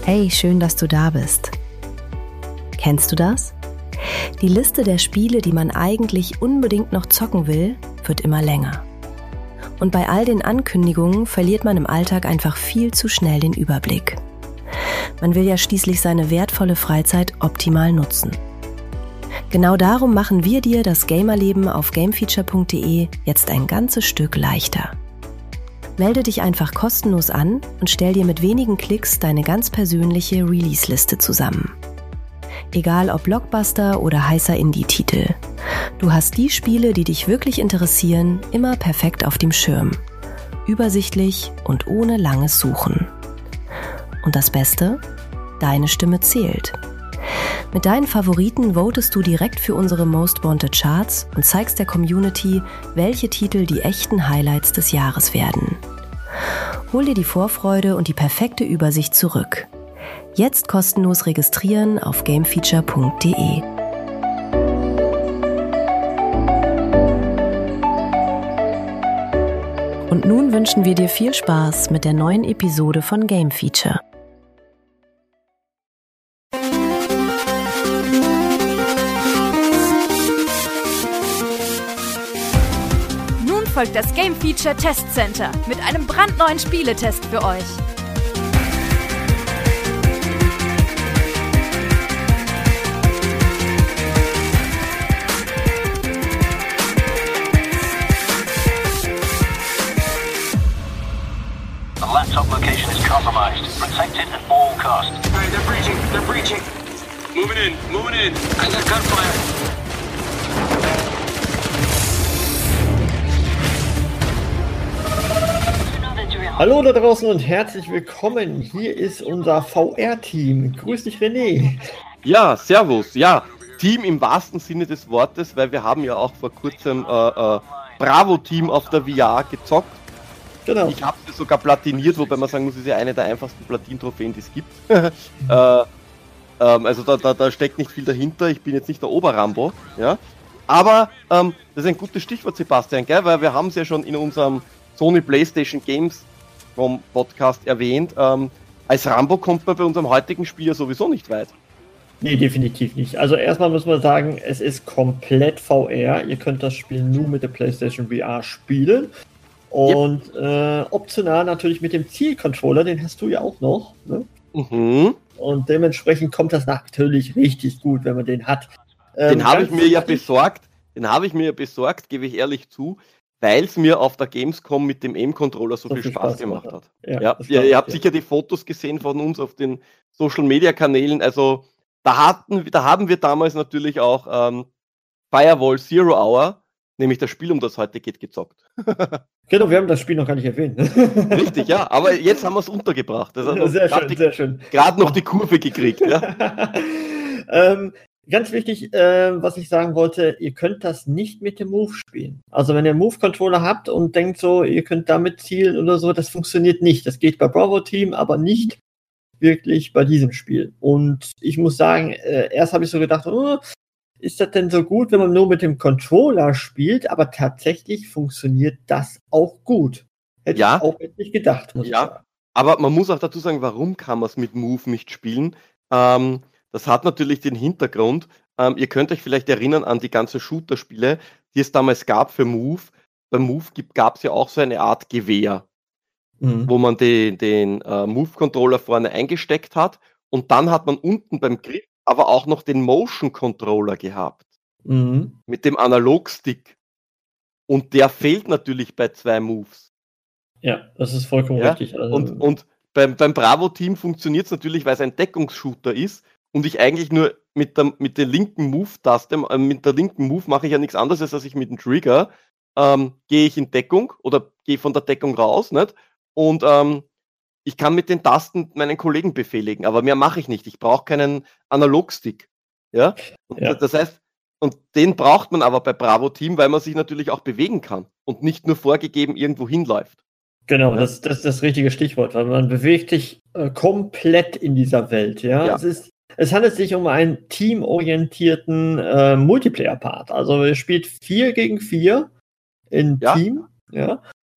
Hey, schön, dass du da bist. Kennst du das? Die Liste der Spiele, die man eigentlich unbedingt noch zocken will, wird immer länger. Und bei all den Ankündigungen verliert man im Alltag einfach viel zu schnell den Überblick. Man will ja schließlich seine wertvolle Freizeit optimal nutzen. Genau darum machen wir dir das Gamerleben auf gamefeature.de jetzt ein ganzes Stück leichter. Melde dich einfach kostenlos an und stell dir mit wenigen Klicks deine ganz persönliche Release-Liste zusammen. Egal ob Blockbuster oder heißer Indie-Titel. Du hast die Spiele, die dich wirklich interessieren, immer perfekt auf dem Schirm. Übersichtlich und ohne langes Suchen. Und das Beste? Deine Stimme zählt. Mit deinen Favoriten votest du direkt für unsere Most Wanted Charts und zeigst der Community, welche Titel die echten Highlights des Jahres werden. Hol dir die Vorfreude und die perfekte Übersicht zurück. Jetzt kostenlos registrieren auf gamefeature.de. Und nun wünschen wir dir viel Spaß mit der neuen Episode von Game Feature. Nun folgt das Game Feature Test Center mit einem brandneuen Spieletest für euch. The laptop location is compromised. Protect it at all costs. Hey, they're breaching. Moving in. I got gunfire. Hallo da draußen und herzlich willkommen. Hier ist unser VR-Team. Grüß dich, René. Ja, servus. Ja, Team im wahrsten Sinne des Wortes, weil wir haben ja auch vor kurzem Bravo-Team auf der VR gezockt. Genau. Ich habe es sogar platiniert, wobei man sagen muss, es ist ja eine der einfachsten Platin-Trophäen, die es gibt. Also da steckt nicht viel dahinter. Ich bin jetzt nicht der Oberrambo, ja. Aber das ist ein gutes Stichwort, Sebastian, gell? Weil wir haben es ja schon in unserem Sony PlayStation Games vom Podcast erwähnt. Als Rambo kommt man bei unserem heutigen Spiel ja sowieso nicht weit. Nee, definitiv nicht. Also erstmal muss man sagen, es ist komplett VR. Ihr könnt das Spiel nur mit der PlayStation VR spielen. Und optional natürlich mit dem Zielcontroller, den hast du ja auch noch. Ne? Mhm. Und dementsprechend kommt das natürlich richtig gut, wenn man den hat. Den habe ich mir ja besorgt, gebe ich ehrlich zu, weil es mir auf der Gamescom mit dem Aim-Controller so viel Spaß gemacht hat. Ja, ihr habt sicher die Fotos gesehen von uns auf den Social-Media-Kanälen. Also da haben wir damals natürlich auch Firewall Zero Hour, nämlich das Spiel, um das heute geht, gezockt. Genau, wir haben das Spiel noch gar nicht erwähnt. Richtig, ja, aber jetzt haben wir es untergebracht. Also sehr schön. Gerade noch die Kurve gekriegt. Ja. Ganz wichtig, was ich sagen wollte, ihr könnt das nicht mit dem Move spielen. Also wenn ihr einen Move-Controller habt und denkt so, ihr könnt damit zielen oder so, das funktioniert nicht. Das geht bei Bravo Team, aber nicht wirklich bei diesem Spiel. Und ich muss sagen, erst habe ich so gedacht, ist das denn so gut, wenn man nur mit dem Controller spielt? Aber tatsächlich funktioniert das auch gut. Hätte ich auch jetzt nicht gedacht, muss ich sagen. Aber man muss auch dazu sagen, warum kann man es mit Move nicht spielen? Das hat natürlich den Hintergrund. Ihr könnt euch vielleicht erinnern an die ganzen Shooter-Spiele, die es damals gab für Move. Beim Move gab es ja auch so eine Art Gewehr, wo man den Move-Controller vorne eingesteckt hat und dann hat man unten beim Griff aber auch noch den Motion-Controller gehabt. Mit dem Analog-Stick. Und der fehlt natürlich bei 2 Moves. Ja, das ist vollkommen richtig. Also Und beim Bravo-Team funktioniert es natürlich, weil es ein Deckungsshooter ist und ich eigentlich nur mit der linken Move-Taste, mit der linken Move mache ich ja nichts anderes, als dass ich mit dem Trigger gehe ich in Deckung oder gehe von der Deckung raus, nicht? Und ich kann mit den Tasten meinen Kollegen befehligen, aber mehr mache ich nicht. Ich brauche keinen Analogstick. Ja? Das heißt, und den braucht man aber bei Bravo Team, weil man sich natürlich auch bewegen kann und nicht nur vorgegeben irgendwo hinläuft. Genau, das ist das richtige Stichwort, weil man bewegt sich komplett in dieser Welt. Ja? Es handelt sich um einen teamorientierten Multiplayer-Part. Also ihr spielt 4 gegen 4 in Team. Ja?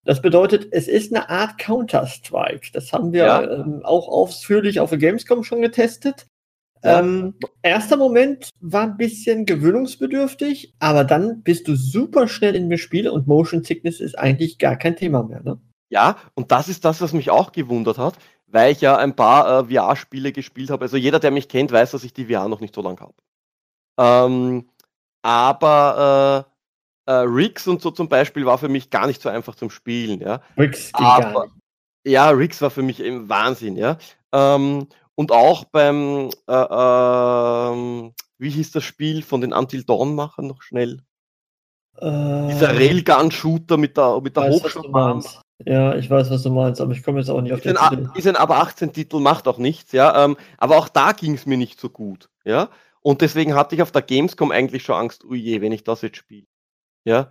Das bedeutet, es ist eine Art Counter-Strike. Das haben wir auch ausführlich auf der Gamescom schon getestet. Ja. Erster Moment war ein bisschen gewöhnungsbedürftig, aber dann bist du super schnell in dem Spiel und Motion Sickness ist eigentlich gar kein Thema mehr. Ne? Ja, und das ist das, was mich auch gewundert hat, weil ich ja ein paar VR-Spiele gespielt habe. Also jeder, der mich kennt, weiß, dass ich die VR noch nicht so lange habe. Aber Riggs und so zum Beispiel war für mich gar nicht so einfach zum Spielen. Ja. Riggs ging gar nicht. Ja, Riggs war für mich eben Wahnsinn. Ja. Und auch beim, wie hieß das Spiel von den Until Dawn-Machern noch schnell? Dieser Railgun-Shooter mit der Hochschulbahn. Ja, ich weiß, was du meinst, aber ich komme jetzt auch nicht auf den Titel. Ist ein aber 18-Titel, macht auch nichts, ja. Aber auch da ging es mir nicht so gut, ja. Und deswegen hatte ich auf der Gamescom eigentlich schon Angst, oh je, wenn ich das jetzt spiele. Ja.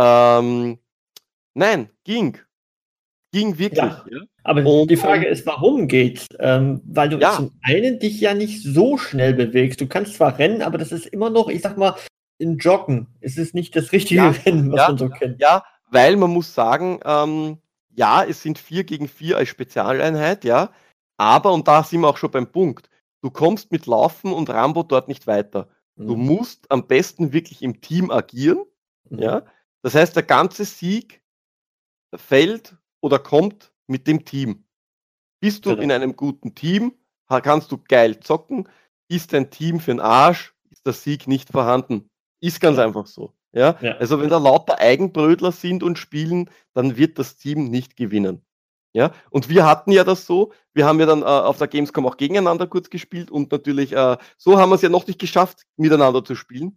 Nein, ging. Ging wirklich. Ja. Ja. Aber die Frage ist, warum geht's? Weil du zum einen dich ja nicht so schnell bewegst. Du kannst zwar rennen, aber das ist immer noch, ich sag mal, in Joggen. Es ist nicht das richtige Rennen, was man so kennt. Ja, weil man muss sagen, es sind 4 gegen 4 als Spezialeinheit, ja. Aber, und da sind wir auch schon beim Punkt, du kommst mit Laufen und Rambo dort nicht weiter. Du musst am besten wirklich im Team agieren, ja. Das heißt, der ganze Sieg fällt oder kommt mit dem Team. Bist du in einem guten Team, kannst du geil zocken. Ist dein Team für den Arsch, ist der Sieg nicht vorhanden. Ist ganz einfach so. Ja? Also wenn da lauter Eigenbrötler sind und spielen, dann wird das Team nicht gewinnen. Ja? Und wir hatten ja das so, wir haben ja dann auf der Gamescom auch gegeneinander kurz gespielt und natürlich, so haben wir es ja noch nicht geschafft, miteinander zu spielen.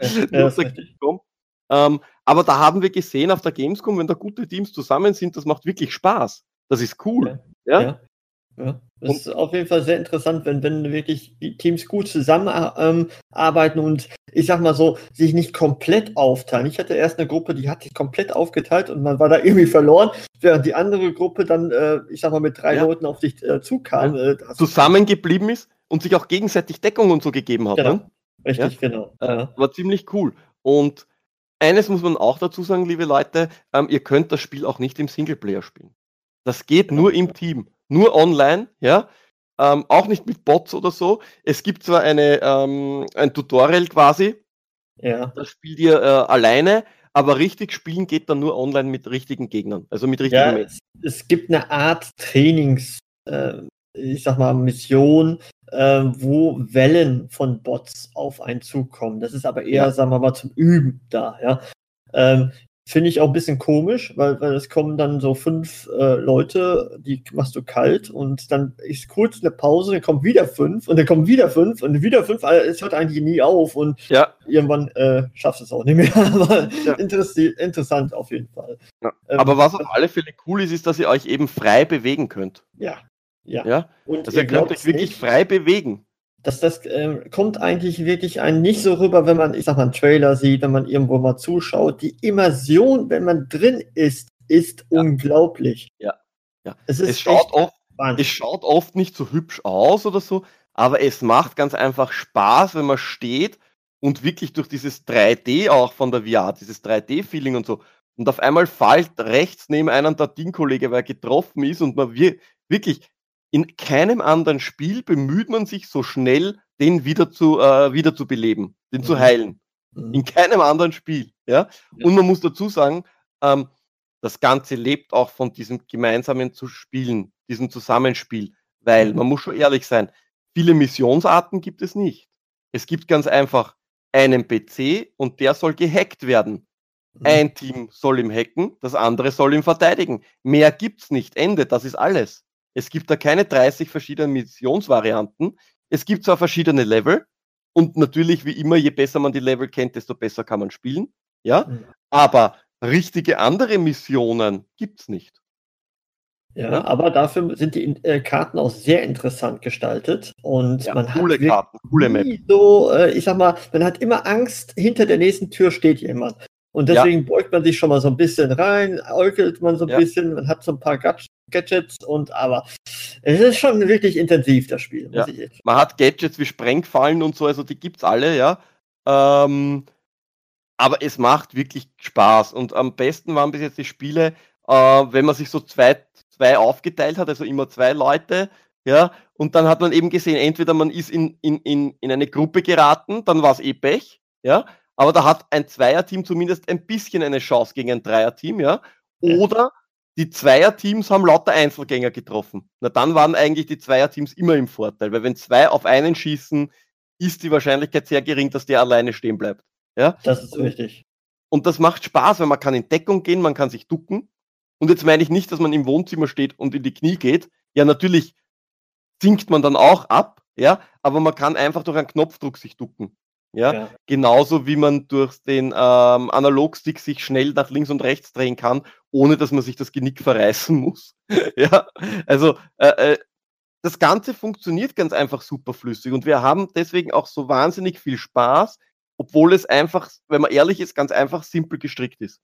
Aber da haben wir gesehen auf der Gamescom, wenn da gute Teams zusammen sind, das macht wirklich Spaß. Das ist cool. Ja. Das ist auf jeden Fall sehr interessant, wenn wirklich die Teams gut zusammenarbeiten und ich sag mal so, sich nicht komplett aufteilen. Ich hatte erst eine Gruppe, die hat sich komplett aufgeteilt und man war da irgendwie verloren, während die andere Gruppe dann, ich sag mal, mit 3 Leuten auf dich zukam. Zusammengeblieben ist und sich auch gegenseitig Deckung und so gegeben hat. Genau. Ne? Richtig, genau. War ziemlich cool. Und eines muss man auch dazu sagen, liebe Leute, ihr könnt das Spiel auch nicht im Singleplayer spielen. Das geht nur im Team, nur online, ja, auch nicht mit Bots oder so. Es gibt zwar ein Tutorial quasi, das spielt ihr alleine, aber richtig spielen geht dann nur online mit richtigen Gegnern, also mit richtigen Menschen. Es gibt eine Art Trainings, ich sag mal, Mission, wo Wellen von Bots auf einen zukommen. Das ist aber eher, sagen wir mal, zum Üben da, ja. Finde ich auch ein bisschen komisch, weil es kommen dann so 5 Leute, die machst du kalt und dann ist kurz eine Pause, dann kommen wieder 5 und dann kommen wieder 5 und wieder 5, es hört eigentlich nie auf und irgendwann schaffst du es auch nicht mehr. Aber interessant auf jeden Fall. Ja. Aber was auf alle Fälle cool ist, ist, dass ihr euch eben frei bewegen könnt. Ja. Und also ihr könnt euch wirklich frei bewegen. Das kommt eigentlich wirklich nicht so rüber, wenn man, ich sag mal, einen Trailer sieht, wenn man irgendwo mal zuschaut. Die Immersion, wenn man drin ist unglaublich. Ja. Es schaut oft nicht so hübsch aus oder so, aber es macht ganz einfach Spaß, wenn man steht und wirklich durch dieses 3D auch von der VR, dieses 3D-Feeling und so, und auf einmal fällt rechts neben einem der Teamkollege, weil er getroffen ist und man wirklich in keinem anderen Spiel bemüht man sich so schnell, den wieder zu beleben, den zu heilen. In keinem anderen Spiel. Ja? Und man muss dazu sagen, das Ganze lebt auch von diesem gemeinsamen Spielen, diesem Zusammenspiel. Weil, man muss schon ehrlich sein, viele Missionsarten gibt es nicht. Es gibt ganz einfach einen PC und der soll gehackt werden. Ein Team soll ihn hacken, das andere soll ihn verteidigen. Mehr gibt's nicht. Ende, das ist alles. Es gibt da keine 30 verschiedene Missionsvarianten. Es gibt zwar verschiedene Level und natürlich, wie immer, je besser man die Level kennt, desto besser kann man spielen. Ja, aber richtige andere Missionen gibt's nicht. Ja, aber dafür sind die Karten auch sehr interessant gestaltet und man coole hat Karten, coole Map. So, ich sag mal, man hat immer Angst, hinter der nächsten Tür steht jemand. Und deswegen beugt man sich schon mal so ein bisschen rein, äugelt man so ein bisschen, man hat so ein paar Gadgets aber es ist schon wirklich intensiv, das Spiel. Muss ich jetzt. Man hat Gadgets wie Sprengfallen und so, also die gibt's alle, ja. Aber es macht wirklich Spaß und am besten waren bis jetzt die Spiele wenn man sich so zwei aufgeteilt hat, also immer 2 Leute, ja, und dann hat man eben gesehen, entweder man ist in eine Gruppe geraten, dann war es Pech, ja, aber da hat ein Zweierteam zumindest ein bisschen eine Chance gegen ein Dreierteam, ja, oder die Zweierteams haben lauter Einzelgänger getroffen. Na, dann waren eigentlich die Zweierteams immer im Vorteil, weil wenn 2 auf einen schießen, ist die Wahrscheinlichkeit sehr gering, dass der alleine stehen bleibt. Ja? Das ist richtig. Und das macht Spaß, weil man kann in Deckung gehen, man kann sich ducken. Und jetzt meine ich nicht, dass man im Wohnzimmer steht und in die Knie geht. Ja, natürlich sinkt man dann auch ab, ja, aber man kann einfach durch einen Knopfdruck sich ducken. Ja? Genauso wie man durch den Analogstick sich schnell nach links und rechts drehen kann, ohne dass man sich das Genick verreißen muss. Ja, also das Ganze funktioniert ganz einfach super flüssig und wir haben deswegen auch so wahnsinnig viel Spaß, obwohl es einfach, wenn man ehrlich ist, ganz einfach simpel gestrickt ist.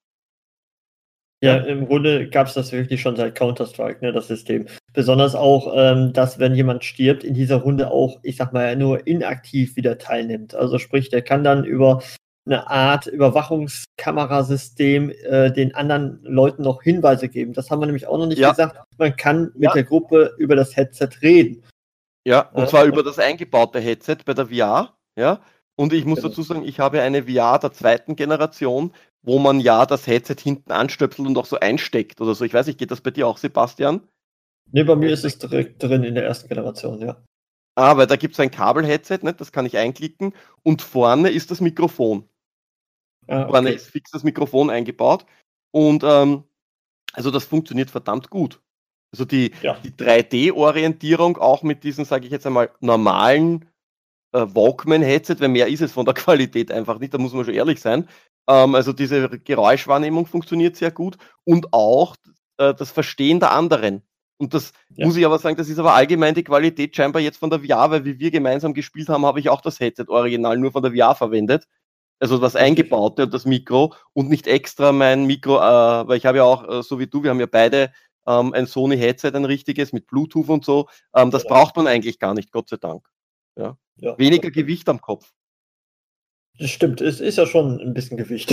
Ja, im Grunde gab es das wirklich schon seit Counter-Strike, ne, das System. Besonders auch, dass wenn jemand stirbt, in dieser Runde auch, ich sag mal, nur inaktiv wieder teilnimmt. Also sprich, der kann dann über eine Art Überwachungskamerasystem den anderen Leuten noch Hinweise geben. Das haben wir nämlich auch noch nicht gesagt. Man kann mit der Gruppe über das Headset reden. Ja, und zwar über das eingebaute Headset bei der VR. Ja, und ich muss dazu sagen, ich habe eine VR der 2. Generation, wo man ja das Headset hinten anstöpselt und auch so einsteckt oder so. Ich weiß nicht, geht das bei dir auch, Sebastian? Ne, bei mir ist es direkt drin in der 1. Generation, ja. Ah, weil da gibt es ein Kabel-Headset, ne? Das kann ich einklicken und vorne ist das Mikrofon. Vorne ist fix das Mikrofon eingebaut und also das funktioniert verdammt gut. Also die 3D-Orientierung auch mit diesen, sage ich jetzt einmal, normalen Walkman-Headset, weil mehr ist es von der Qualität einfach nicht, da muss man schon ehrlich sein. Also diese Geräuschwahrnehmung funktioniert sehr gut und auch das Verstehen der anderen. Und das muss ich aber sagen, das ist aber allgemein die Qualität scheinbar jetzt von der VR, weil wie wir gemeinsam gespielt haben, habe ich auch das Headset original nur von der VR verwendet. Also das Eingebaute und das Mikro und nicht extra mein Mikro, weil ich habe ja auch, so wie du, wir haben ja beide ein Sony-Headset, ein richtiges mit Bluetooth und so. Das braucht man eigentlich gar nicht, Gott sei Dank. Ja. Weniger Gewicht am Kopf. Das stimmt, es ist ja schon ein bisschen Gewicht.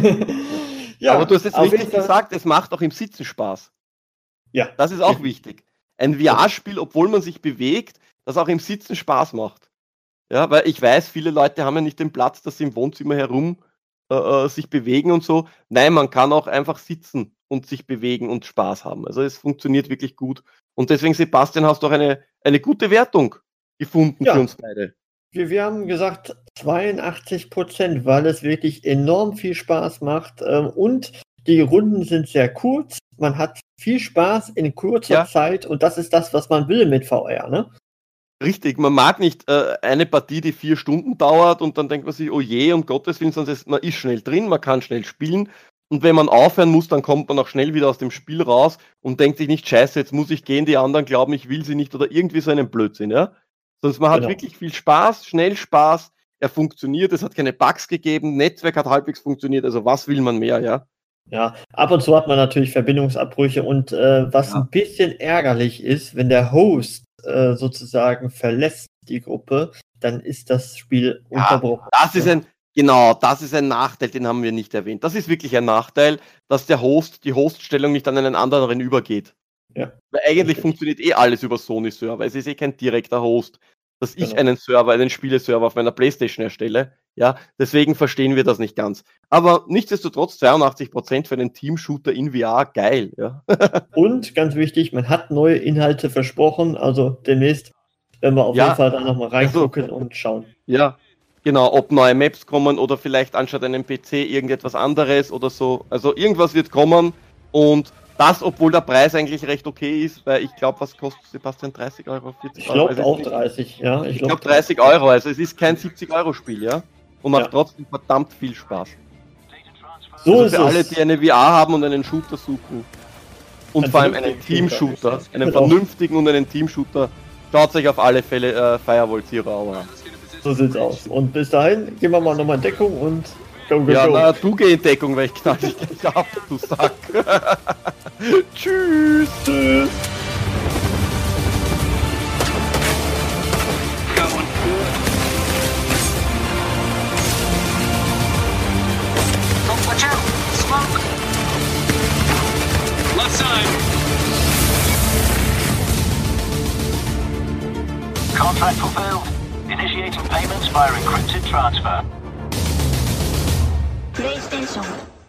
Aber du hast jetzt richtig gesagt, es macht auch im Sitzen Spaß. Ja. Das ist auch wichtig. Ein VR-Spiel, obwohl man sich bewegt, das auch im Sitzen Spaß macht. Ja, weil ich weiß, viele Leute haben ja nicht den Platz, dass sie im Wohnzimmer herum sich bewegen und so. Nein, man kann auch einfach sitzen und sich bewegen und Spaß haben. Also es funktioniert wirklich gut. Und deswegen, Sebastian, hast du auch eine gute Wertung gefunden für uns beide. Wir haben gesagt 82%, weil es wirklich enorm viel Spaß macht. Und die Runden sind sehr kurz. Man hat viel Spaß in kurzer Zeit und das ist das, was man will mit VR, ne? Richtig, man mag nicht eine Partie, die 4 Stunden dauert und dann denkt man sich, oh je, um Gottes Willen, sonst man ist schnell drin, man kann schnell spielen und wenn man aufhören muss, dann kommt man auch schnell wieder aus dem Spiel raus und denkt sich nicht, scheiße, jetzt muss ich gehen, die anderen glauben, ich will sie nicht oder irgendwie so einen Blödsinn, ja. Sonst man hat wirklich viel Spaß, schnell Spaß, er funktioniert, es hat keine Bugs gegeben, Netzwerk hat halbwegs funktioniert, also was will man mehr, ja? Ja, ab und zu hat man natürlich Verbindungsabbrüche und was ein bisschen ärgerlich ist, wenn der Host sozusagen verlässt die Gruppe, dann ist das Spiel unterbrochen. Das ist ein Nachteil, den haben wir nicht erwähnt. Das ist wirklich ein Nachteil, dass die Hoststellung nicht an einen anderen übergeht. Ja. Weil eigentlich funktioniert alles über Sony-Server. Es ist kein direkter Host, dass ich einen Spieleserver auf meiner Playstation erstelle. Ja, deswegen verstehen wir das nicht ganz. Aber nichtsdestotrotz 82% für einen Team-Shooter in VR, geil. Ja. Und ganz wichtig, man hat neue Inhalte versprochen, also demnächst werden wir auf jeden Fall da nochmal reingucken und schauen. Ja, genau, ob neue Maps kommen oder vielleicht anstatt einem PC irgendetwas anderes oder so. Also irgendwas wird kommen und das, obwohl der Preis eigentlich recht okay ist, weil ich glaube, was kostet Sebastian, 30 Euro, 40 Euro? Ich glaube auch 30, ja. Ich glaube 30 Euro, also es ist kein 70-Euro-Spiel, ja? Und macht trotzdem verdammt viel Spaß. So also ist für alle, die eine VR haben und einen Shooter suchen und vor allem einen Team-Shooter, einen vernünftigen und einen Team-Shooter, schaut euch auf alle Fälle Firewall Zero an. So sieht's aus. Und bis dahin gehen wir mal nochmal in Deckung und go. Na, du geh in Deckung, weil ich knall dich gleich ab, du Sack. Tschüss. Watch out! Smoke! Left time. Contract fulfilled. Initiating payments via encrypted transfer. PlayStation